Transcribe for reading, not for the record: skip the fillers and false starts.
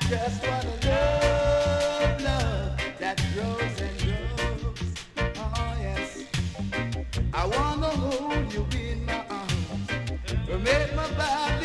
Just wanna love, love that grows and grows. Oh yes, I wanna